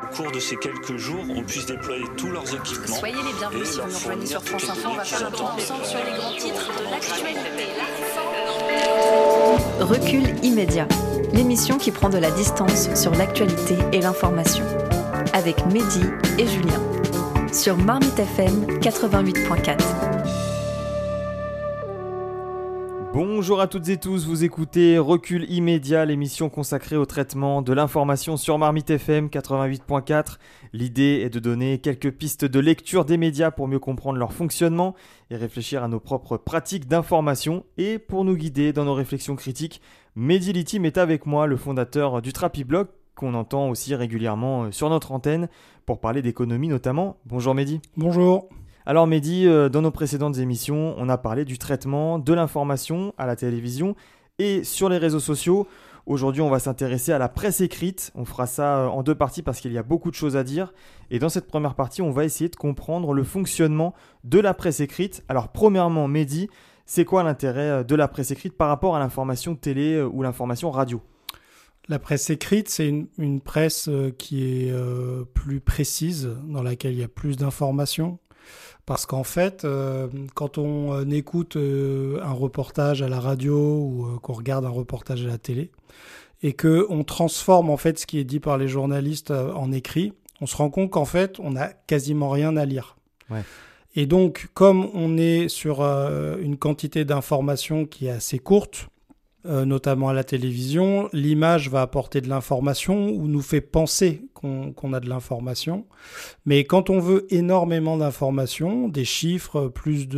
au cours de ces quelques jours, on puisse déployer tous leurs équipements. Soyez les bienvenus si vous nous rejoignez sur France Info. On va faire un point ensemble sur les grands titres de l'actualité. Recul immédiat, l'émission qui prend de la distance sur l'actualité et l'information. Avec Mehdi et Julien. Sur Marmite FM 88.4. Bonjour à toutes et tous, vous écoutez Recul immédiat, l'émission consacrée au traitement de l'information sur Marmite FM 88.4. L'idée est de donner quelques pistes de lecture des médias pour mieux comprendre leur fonctionnement et réfléchir à nos propres pratiques d'information. Et pour nous guider dans nos réflexions critiques, Mehdi Litim est avec moi, le fondateur du Trapi Blog, qu'on entend aussi régulièrement sur notre antenne pour parler d'économie notamment. Bonjour Mehdi. Bonjour. Alors Mehdi, dans nos précédentes émissions, on a parlé du traitement de l'information à la télévision et sur les réseaux sociaux. Aujourd'hui, on va s'intéresser à la presse écrite. On fera ça en deux parties parce qu'il y a beaucoup de choses à dire. Et dans cette première partie, on va essayer de comprendre le fonctionnement de la presse écrite. Alors premièrement, Mehdi, c'est quoi l'intérêt de la presse écrite par rapport à l'information télé ou l'information radio ? La presse écrite, c'est une presse qui est plus précise, dans laquelle il y a plus d'informations. Parce qu'en fait, quand on écoute un reportage à la radio ou qu'on regarde un reportage à la télé et qu'on transforme en fait ce qui est dit par les journalistes en écrit, on se rend compte qu'en fait, on n'a quasiment rien à lire. Ouais. Et donc, comme on est sur une quantité d'informations qui est assez courte, notamment à la télévision, l'image va apporter de l'information ou nous fait penser qu'on a de l'information. Mais quand on veut énormément d'informations, des chiffres, plus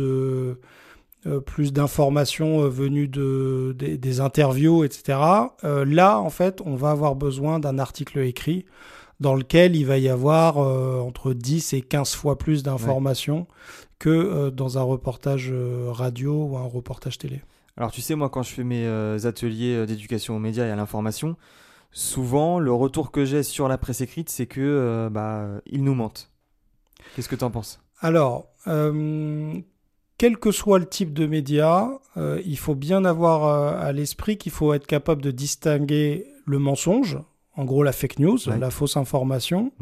d'informations venues des interviews, etc., là, en fait, on va avoir besoin d'un article écrit dans lequel il va y avoir entre 10 et 15 fois plus d'informations que dans un reportage radio ou un reportage télé. Alors tu sais, moi quand je fais mes ateliers d'éducation aux médias et à l'information, souvent le retour que j'ai sur la presse écrite, c'est que ils nous mentent. Qu'est-ce que tu en penses ? Alors, quel que soit le type de média, il faut bien avoir à l'esprit qu'il faut être capable de distinguer le mensonge, en gros la fake news, la fausse information,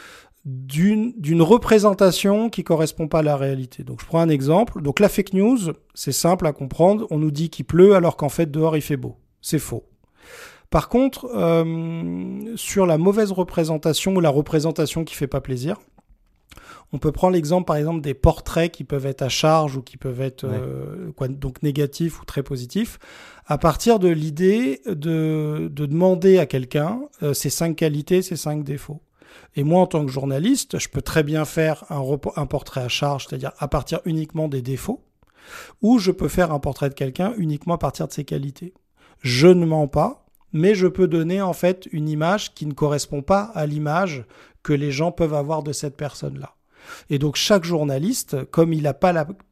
d'une représentation qui correspond pas à la réalité. Donc je prends un exemple. Donc la fake news, c'est simple à comprendre. On nous dit qu'il pleut alors qu'en fait dehors il fait beau. C'est faux. Par contre, sur la mauvaise représentation ou la représentation qui fait pas plaisir, on peut prendre l'exemple par exemple des portraits qui peuvent être à charge ou qui peuvent être donc négatifs ou très positifs, à partir de l'idée de demander à quelqu'un ses 5 qualités, ses 5 défauts. Et moi, en tant que journaliste, je peux très bien faire un portrait à charge, c'est-à-dire à partir uniquement des défauts, ou je peux faire un portrait de quelqu'un uniquement à partir de ses qualités. Je ne mens pas, mais je peux donner en fait une image qui ne correspond pas à l'image que les gens peuvent avoir de cette personne-là. Et donc chaque journaliste, comme il n'a pas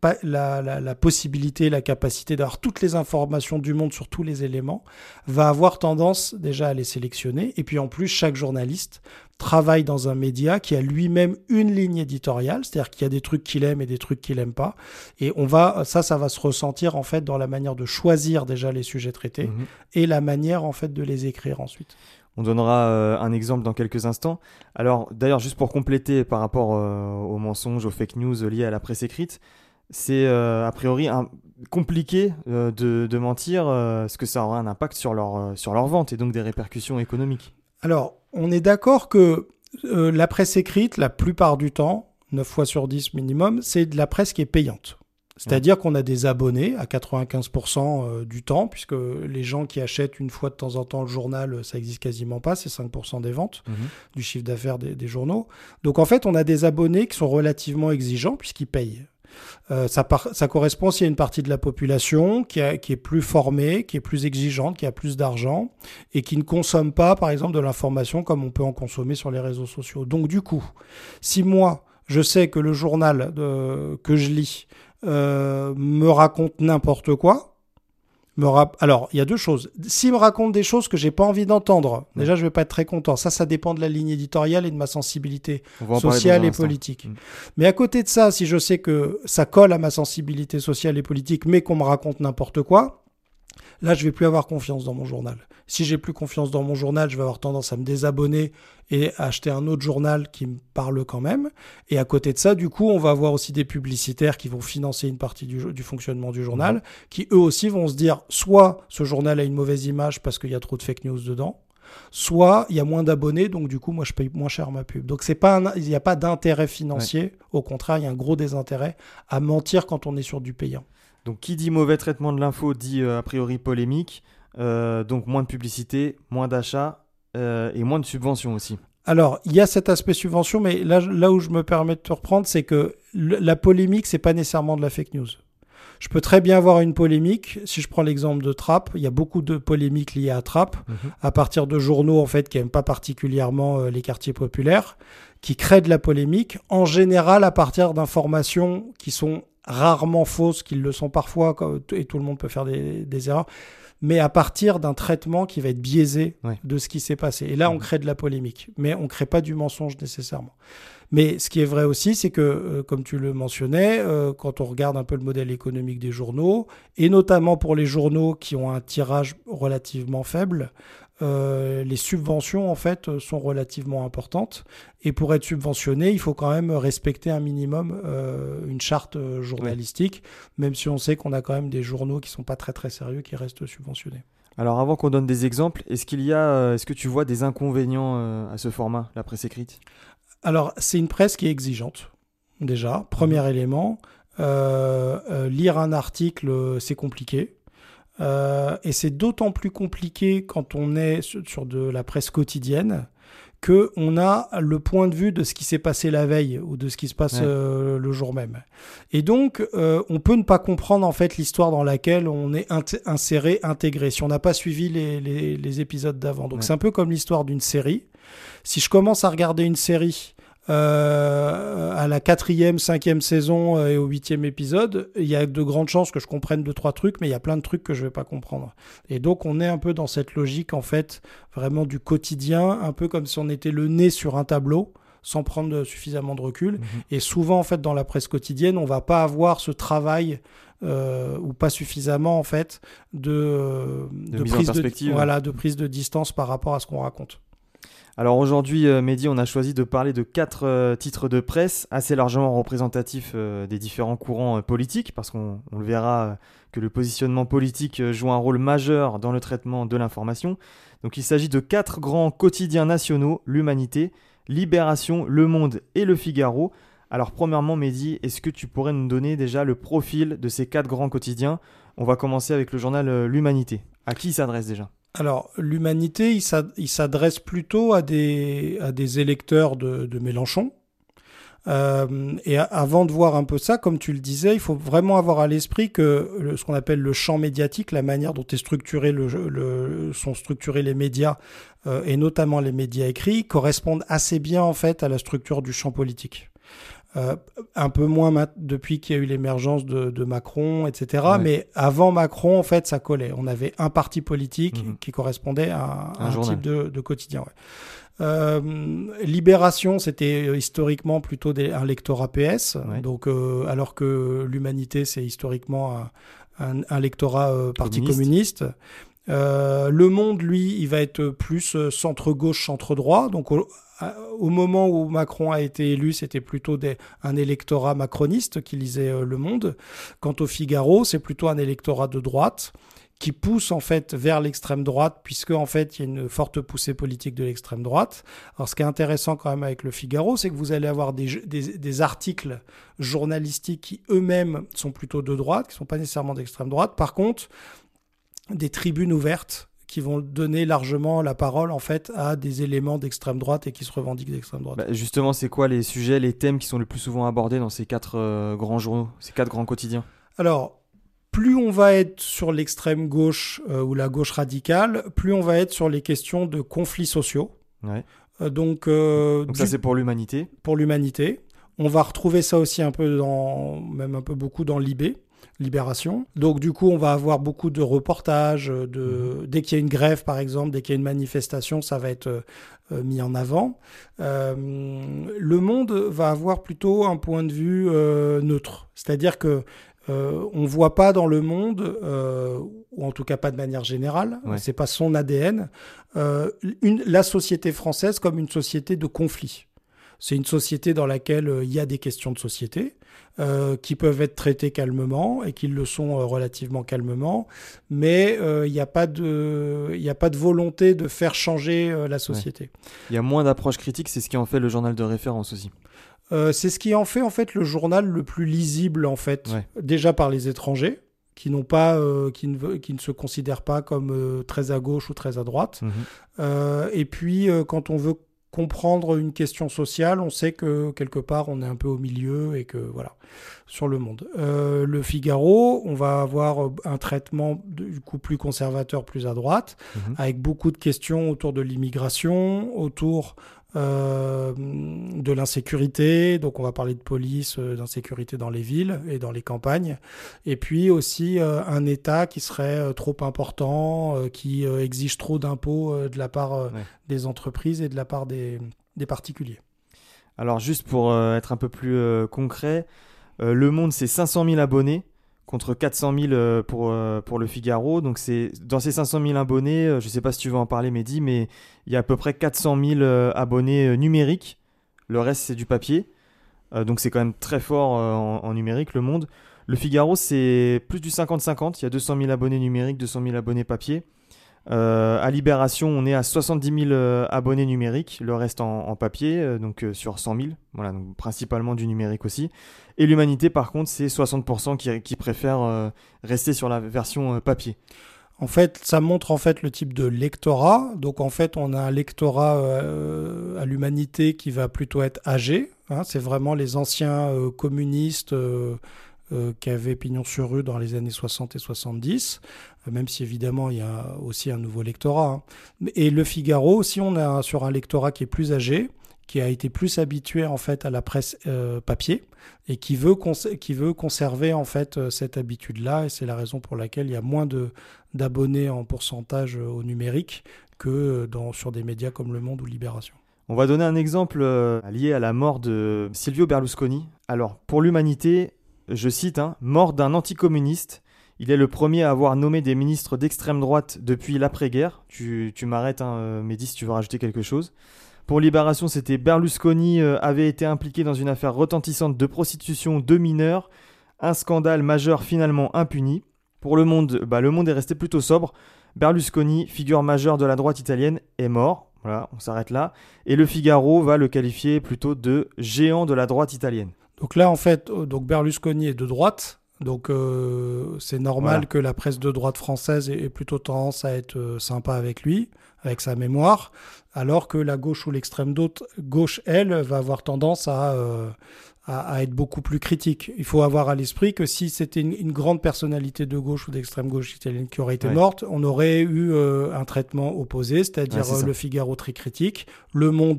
la possibilité, la capacité d'avoir toutes les informations du monde sur tous les éléments, va avoir tendance déjà à les sélectionner. Et puis en plus, chaque journaliste travaille dans un média qui a lui-même une ligne éditoriale, c'est-à-dire qu'il y a des trucs qu'il aime et des trucs qu'il n'aime pas. Et ça va se ressentir en fait dans la manière de choisir déjà les sujets traités et la manière en fait de les écrire ensuite. On donnera un exemple dans quelques instants. Alors d'ailleurs, juste pour compléter par rapport aux mensonges, aux fake news liés à la presse écrite, c'est a priori compliqué de mentir parce que ça aura un impact sur leur vente et donc des répercussions économiques. Alors, on est d'accord que la presse écrite, la plupart du temps, 9 fois sur 10 minimum, c'est de la presse qui est payante. C'est-à-dire qu'on a des abonnés à 95% du temps, puisque les gens qui achètent une fois de temps en temps le journal, ça existe quasiment pas, c'est 5% des ventes, du chiffre d'affaires des journaux. Donc en fait, on a des abonnés qui sont relativement exigeants puisqu'ils payent. Ça correspond aussi à une partie de la population qui est plus formée, qui est plus exigeante, qui a plus d'argent et qui ne consomme pas, par exemple, de l'information comme on peut en consommer sur les réseaux sociaux. Donc du coup, si moi, je sais que le journal que je lis me raconte n'importe quoi, alors il y a deux choses. S'il me raconte des choses que j'ai pas envie d'entendre, déjà je vais pas être très content. Ça dépend de la ligne éditoriale et de ma sensibilité sociale et politique. Mais à côté de ça, si je sais que ça colle à ma sensibilité sociale et politique, mais qu'on me raconte n'importe quoi, là, je vais plus avoir confiance dans mon journal. Si j'ai plus confiance dans mon journal, je vais avoir tendance à me désabonner et acheter un autre journal qui me parle quand même. Et à côté de ça, du coup, on va avoir aussi des publicitaires qui vont financer une partie du fonctionnement du journal, qui eux aussi vont se dire, soit ce journal a une mauvaise image parce qu'il y a trop de fake news dedans, soit il y a moins d'abonnés, donc du coup, moi, je paye moins cher ma pub. Donc, il n'y a pas d'intérêt financier. Au contraire, il y a un gros désintérêt à mentir quand on est sur du payant. Donc, qui dit mauvais traitement de l'info dit a priori polémique. Donc, moins de publicité, moins d'achats et moins de subventions aussi. Alors, il y a cet aspect subvention, mais là où je me permets de te reprendre, c'est que la polémique, c'est pas nécessairement de la fake news. Je peux très bien avoir une polémique. Si je prends l'exemple de Trapp, il y a beaucoup de polémiques liées à Trapp, à partir de journaux en fait qui n'aiment pas particulièrement les quartiers populaires, qui créent de la polémique, en général à partir d'informations qui sont rarement fausses, qui le sont parfois, et tout le monde peut faire des erreurs, mais à partir d'un traitement qui va être biaisé de ce qui s'est passé. Et là, on crée de la polémique, mais on ne crée pas du mensonge nécessairement. Mais ce qui est vrai aussi, c'est que, comme tu le mentionnais, quand on regarde un peu le modèle économique des journaux, et notamment pour les journaux qui ont un tirage relativement faible, les subventions en fait sont relativement importantes. Et pour être subventionné, il faut quand même respecter un minimum une charte journalistique, même si on sait qu'on a quand même des journaux qui sont pas très très sérieux qui restent subventionnés. Alors avant qu'on donne des exemples, est-ce que tu vois des inconvénients à ce format, la presse écrite ? Alors c'est une presse qui est exigeante déjà. Premier élément, lire un article c'est compliqué. Et c'est d'autant plus compliqué quand on est sur de la presse quotidienne qu'on a le point de vue de ce qui s'est passé la veille ou de ce qui se passe le jour même. Et donc, on peut ne pas comprendre en fait l'histoire dans laquelle on est intégré, si on n'a pas suivi les épisodes d'avant. Donc, c'est un peu comme l'histoire d'une série. Si je commence à regarder une série à la 4e, 5e saison et au 8e épisode, il y a de grandes chances que je comprenne 2-3 trucs, mais il y a plein de trucs que je vais pas comprendre. Et donc, on est un peu dans cette logique, en fait, vraiment du quotidien, un peu comme si on était le nez sur un tableau, sans prendre suffisamment de recul. Et souvent, en fait, dans la presse quotidienne, on va pas avoir ce travail ou pas suffisamment, en fait, de prise de prise de distance par rapport à ce qu'on raconte. Alors aujourd'hui, Mehdi, on a choisi de parler de 4 titres de presse assez largement représentatifs des différents courants politiques, parce qu'on le verra que le positionnement politique joue un rôle majeur dans le traitement de l'information. Donc il s'agit de 4 grands quotidiens nationaux, l'Humanité, Libération, Le Monde et Le Figaro. Alors premièrement, Mehdi, est-ce que tu pourrais nous donner déjà le profil de ces 4 grands quotidiens ? On va commencer avec le journal L'Humanité. À qui il s'adresse déjà ? Alors, l'Humanité, il s'adresse plutôt à des électeurs de Mélenchon. Et avant de voir un peu ça, comme tu le disais, il faut vraiment avoir à l'esprit que ce qu'on appelle le champ médiatique, la manière dont est structuré sont structurés les médias, et notamment les médias écrits, correspondent assez bien en fait à la structure du champ politique. Un peu moins depuis qu'il y a eu l'émergence de Macron, etc. Ouais. Mais avant Macron, en fait, ça collait. On avait un parti politique qui correspondait à un type de quotidien. Ouais. Libération, c'était historiquement plutôt un lectorat PS. Ouais. Donc, alors que l'Humanité, c'est historiquement un lectorat parti communiste. Le Monde, lui, il va être plus centre-gauche, centre-droit. Donc, au moment où Macron a été élu, c'était plutôt un électorat macroniste qui lisait Le Monde. Quant au Figaro, c'est plutôt un électorat de droite qui pousse en fait vers l'extrême droite, puisque en fait il y a une forte poussée politique de l'extrême droite. Alors ce qui est intéressant quand même avec Le Figaro, c'est que vous allez avoir des articles journalistiques qui eux-mêmes sont plutôt de droite, qui sont pas nécessairement d'extrême droite. Par contre, des tribunes ouvertes qui vont donner largement la parole en fait à des éléments d'extrême droite et qui se revendiquent d'extrême droite. Justement, c'est quoi les sujets, les thèmes qui sont le plus souvent abordés dans ces 4 grands journaux, ces 4 grands quotidiens ? Alors, plus on va être sur l'extrême gauche ou la gauche radicale, plus on va être sur les questions de conflits sociaux. Ouais. Donc ça, c'est pour l'Humanité. Pour l'Humanité. On va retrouver ça aussi un peu même un peu beaucoup dans Libération. Donc du coup, on va avoir beaucoup de reportages. Dès qu'il y a une grève, par exemple, dès qu'il y a une manifestation, ça va être mis en avant. Le Monde va avoir plutôt un point de vue neutre. C'est-à-dire que on voit pas dans Le Monde ou en tout cas pas de manière générale, Ouais. c'est pas son ADN, la société française comme une société de conflit. C'est une société dans laquelle il y a des questions de société qui peuvent être traitées calmement et qui le sont relativement calmement, mais il n'y a pas de volonté de faire changer la société. Il y a moins d'approche critique, c'est ce qui en fait le journal de référence aussi. C'est ce qui en fait le journal le plus lisible en fait, déjà par les étrangers qui n'ont pas, qui ne se considèrent pas comme très à gauche ou très à droite. Et puis quand on veut comprendre une question sociale, on sait que quelque part on est un peu au milieu et que voilà, sur le monde. Le Figaro, on va avoir un traitement du coup plus conservateur, plus à droite, avec beaucoup de questions autour de l'immigration, autour de l'insécurité, donc on va parler de police, d'insécurité dans les villes et dans les campagnes, et puis aussi un État qui serait trop important, qui exige trop d'impôts de la part des entreprises et de la part des particuliers. Alors juste pour être un peu plus concret, Le Monde c'est 500 000 abonnés contre 400 000 pour le Figaro. Donc c'est, dans ces 500 000 abonnés, je ne sais pas si tu veux en parler Mehdi, mais il y a à peu près 400 000 abonnés numériques. Le reste c'est du papier. Donc c'est quand même très fort en numérique, Le Monde. Le Figaro c'est plus du 50-50. Il y a 200 000 abonnés numériques, 200 000 abonnés papier. À Libération, on est à 70 000 abonnés numériques, le reste en papier, donc sur 100 000, voilà, donc principalement du numérique aussi. Et l'Humanité, par contre, c'est 60% qui préfèrent rester sur la version papier. En fait, ça montre en fait le type de lectorat. Donc en fait, on a un lectorat à l'Humanité qui va plutôt être âgé. C'est vraiment les anciens communistes qui avaient pignon sur rue dans les années 60 et 70, même si évidemment il y a aussi un nouveau lectorat. Et le Figaro aussi, on est sur un lectorat qui est plus âgé, qui a été plus habitué en fait à la presse papier et qui veut conserver en fait cette habitude-là, et c'est la raison pour laquelle il y a moins d'abonnés en pourcentage au numérique que sur des médias comme Le Monde ou Libération. On va donner un exemple lié à la mort de Silvio Berlusconi. Alors pour l'Humanité, je cite, mort d'un anticommuniste. Il est le premier à avoir nommé des ministres d'extrême droite depuis l'après-guerre. Tu m'arrêtes, Mehdi, si tu veux rajouter quelque chose. Pour Libération, c'était Berlusconi avait été impliqué dans une affaire retentissante de prostitution de mineurs. Un scandale majeur finalement impuni. Pour Le Monde, Le Monde est resté plutôt sobre. Berlusconi, figure majeure de la droite italienne, est mort. Voilà, on s'arrête là. Et Le Figaro va le qualifier plutôt de géant de la droite italienne. Donc là, en fait, Berlusconi est de droite, donc c'est normal que la presse de droite française ait plutôt tendance à être sympa avec lui, avec sa mémoire, alors que la gauche ou l'extrême gauche, elle, va avoir tendance à être beaucoup plus critique. Il faut avoir à l'esprit que si c'était une grande personnalité de gauche ou d'extrême gauche italienne qui aurait été morte, on aurait eu un traitement opposé, c'est-à-dire Le Figaro très critique, Le Monde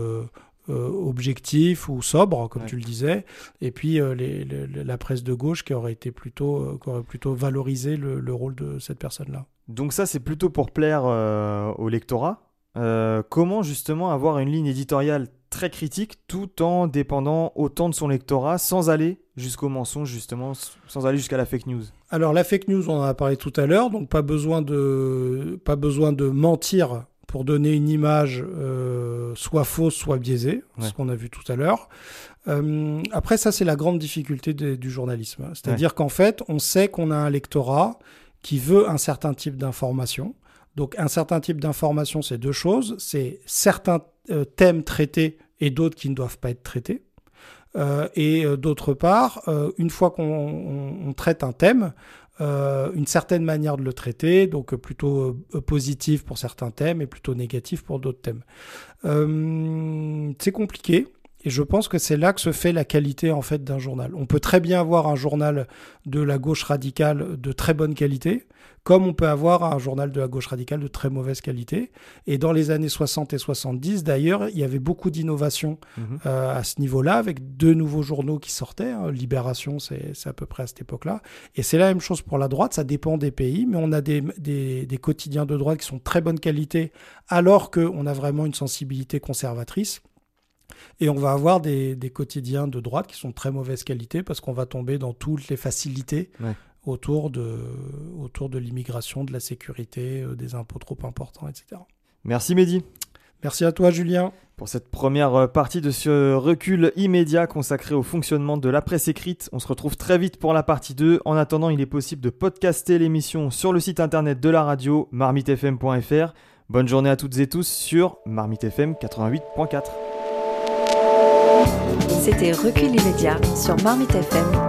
objectif ou sobre, comme tu le disais, et puis la presse de gauche qui aurait plutôt valorisé le rôle de cette personne-là. Donc ça, c'est plutôt pour plaire au lectorat. Comment justement avoir une ligne éditoriale très critique tout en dépendant autant de son lectorat sans aller jusqu'au mensonge, justement, sans aller jusqu'à la fake news? Alors la fake news, on en a parlé tout à l'heure, donc pas besoin de mentir pour donner une image soit fausse, soit biaisée, ce qu'on a vu tout à l'heure. Après, ça, c'est la grande difficulté du journalisme. C'est-à-dire qu'en fait, on sait qu'on a un lectorat qui veut un certain type d'information. Donc, un certain type d'information, c'est deux choses. C'est certains thèmes traités et d'autres qui ne doivent pas être traités. Et d'autre part, une fois qu'on traite un thème, une certaine manière de le traiter, donc plutôt positive pour certains thèmes et plutôt négative pour d'autres thèmes. C'est compliqué et je pense que c'est là que se fait la qualité en fait d'un journal. On peut très bien avoir un journal de la gauche radicale de très bonne qualité, comme on peut avoir un journal de la gauche radicale de très mauvaise qualité. Et dans les années 60 et 70, d'ailleurs, il y avait beaucoup d'innovations à ce niveau-là, avec deux nouveaux journaux qui sortaient. Libération, c'est à peu près à cette époque-là. Et c'est la même chose pour la droite, ça dépend des pays, mais on a des quotidiens de droite qui sont de très bonne qualité, alors qu'on a vraiment une sensibilité conservatrice. Et on va avoir des quotidiens de droite qui sont de très mauvaise qualité parce qu'on va tomber dans toutes les facilités autour de l'immigration, de la sécurité, des impôts trop importants, etc. Merci Mehdi. Merci à toi Julien. Pour cette première partie de ce recul immédiat consacré au fonctionnement de la presse écrite, on se retrouve très vite pour la partie 2. En attendant, il est possible de podcaster l'émission sur le site internet de la radio, marmitefm.fr. Bonne journée à toutes et tous sur Marmite FM 88.4. C'était Recul immédiat sur Marmite FM